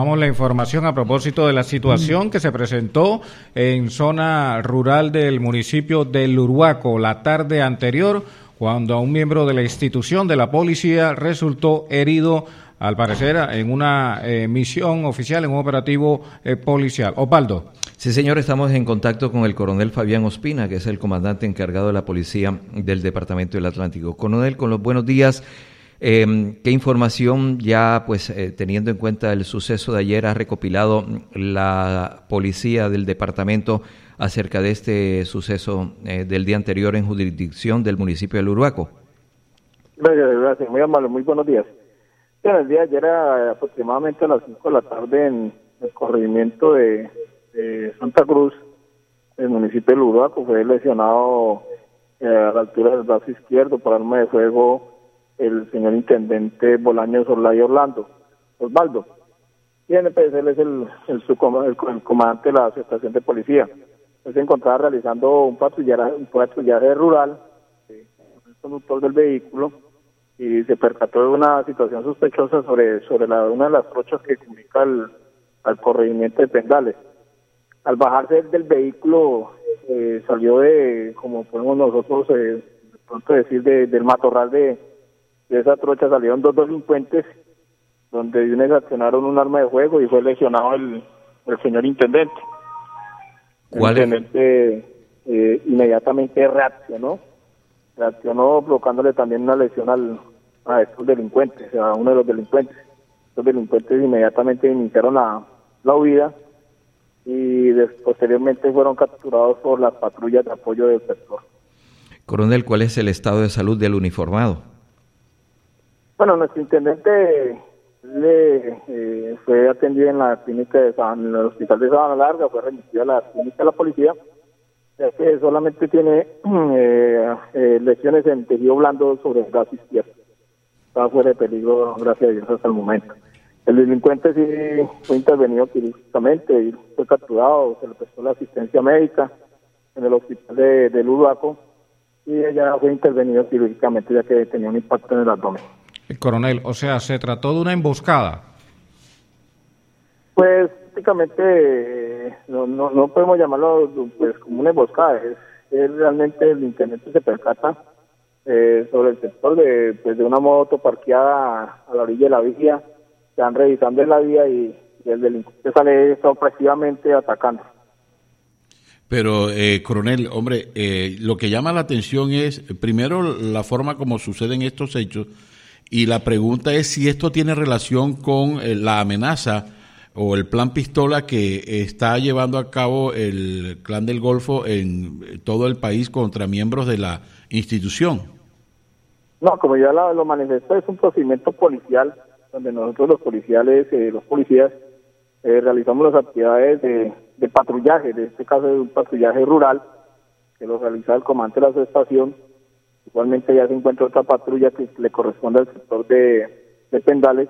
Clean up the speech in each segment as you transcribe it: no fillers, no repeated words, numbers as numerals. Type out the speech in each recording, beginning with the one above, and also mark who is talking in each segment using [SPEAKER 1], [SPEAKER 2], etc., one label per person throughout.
[SPEAKER 1] Damos la información a propósito de la situación que se presentó en zona rural del municipio del Uruaco la tarde anterior, cuando un miembro de la institución de la policía resultó herido, al parecer, en una misión oficial, en un operativo policial. Osvaldo.
[SPEAKER 2] Sí, señor, estamos en contacto con el coronel Fabián Ospina, que es el comandante encargado de la policía del Departamento del Atlántico. Coronel, con los buenos días. ¿Qué información ya, teniendo en cuenta el suceso de ayer, ha recopilado la policía del departamento acerca de este suceso del día anterior en jurisdicción del municipio del Uruaco?
[SPEAKER 3] Gracias, muy amable, muy buenos días. El día de ayer, aproximadamente a las 5 de la tarde, en el corregimiento de Santa Cruz, el municipio del Uruaco, fue lesionado a la altura del brazo izquierdo por arma de fuego el señor intendente Bolaños Orlay Orlando, Osvaldo. Y él es el comandante de la estación de policía. Él se encontraba realizando un patrullaje rural, el conductor del vehículo, y se percató de una situación sospechosa sobre una de las trochas que comunica al corregimiento de Pendales. Al bajarse del vehículo, salió como podemos nosotros de pronto decir, del matorral de esa trocha salieron dos delincuentes, donde de una accionaron un arma de fuego y fue lesionado el señor intendente. El intendente inmediatamente reaccionó provocándole también una lesión a estos delincuentes, a uno de los delincuentes. Estos delincuentes inmediatamente iniciaron la huida y posteriormente fueron capturados por las patrullas de apoyo del sector.
[SPEAKER 2] Coronel, ¿cuál es el estado de salud del uniformado?
[SPEAKER 3] Bueno, nuestro intendente fue atendido en la clínica en el hospital de Sabana Larga, fue remitido a la clínica de la policía, ya que solamente tiene lesiones en tejido blando sobre el brazo izquierdo. Estaba fuera de peligro, gracias a Dios, hasta el momento. El delincuente sí fue intervenido quirúrgicamente y fue capturado, se le prestó la asistencia médica en el hospital del Uruaco y ella fue intervenido quirúrgicamente ya que tenía un impacto en el abdomen.
[SPEAKER 1] Coronel, o sea, ¿se trató de una emboscada?
[SPEAKER 3] Pues prácticamente no podemos llamarlo como una emboscada, es realmente el intendente se percata sobre el sector de una moto parqueada a la orilla de la vía, están revisando la vía y el delincuente sale sorpresivamente atacando.
[SPEAKER 4] Pero, coronel, hombre, lo que llama la atención es, primero, la forma como suceden estos hechos, y la pregunta es si esto tiene relación con la amenaza o el plan pistola que está llevando a cabo el Clan del Golfo en todo el país contra miembros de la institución.
[SPEAKER 3] No, como ya lo manifestó, es un procedimiento policial donde nosotros los policías realizamos las actividades de patrullaje, en este caso es un patrullaje rural que lo realiza el comandante de la estación. Igualmente ya se encuentra otra patrulla que le corresponde al sector de Pendales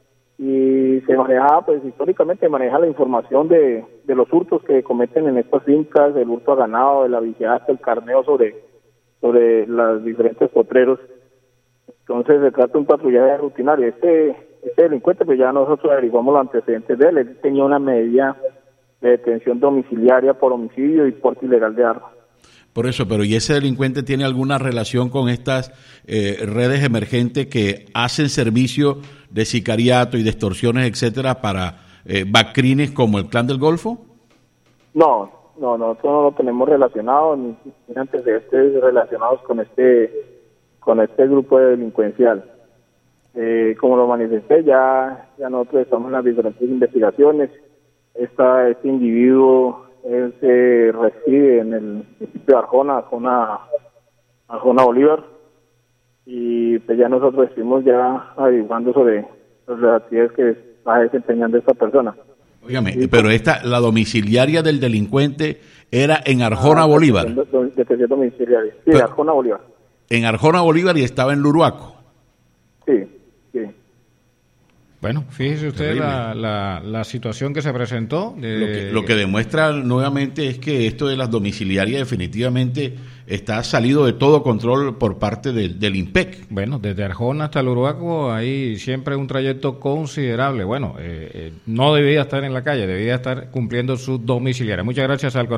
[SPEAKER 3] y se maneja, históricamente maneja la información de los hurtos que cometen en estas fincas, el hurto a ganado, de la vigilancia, el carneo sobre los diferentes potreros. Entonces se trata de un patrullaje rutinario. Este delincuente, pues ya nosotros averiguamos los antecedentes de él tenía una medida de detención domiciliaria por homicidio y porte ilegal de armas.
[SPEAKER 4] Por eso, pero ¿y ese delincuente tiene alguna relación con estas redes emergentes que hacen servicio de sicariato y de extorsiones, etcétera, para bacrines como el Clan del Golfo? No,
[SPEAKER 3] nosotros no lo tenemos relacionado, ni antecedentes relacionados con este grupo delincuencial. Como lo manifesté, ya nosotros estamos en las diferentes investigaciones. Este individuo él se reside en el municipio de Arjona Bolívar, y pues ya nosotros estuvimos ya averiguando sobre las actividades que está desempeñando esta persona.
[SPEAKER 4] Óigame, pero la domiciliaria del delincuente era en Arjona Bolívar.
[SPEAKER 3] Detención domiciliaria, sí, pero, Arjona Bolívar.
[SPEAKER 4] En Arjona Bolívar y estaba en Uruaco.
[SPEAKER 3] Sí.
[SPEAKER 1] Bueno, fíjese usted la situación que se presentó.
[SPEAKER 4] Lo que demuestra nuevamente es que esto de las domiciliarias definitivamente está salido de todo control por parte del INPEC.
[SPEAKER 1] Bueno, desde Arjona hasta el Uruguaco hay siempre un trayecto considerable. Bueno, no debía estar en la calle, debía estar cumpliendo su domiciliaria. Muchas gracias al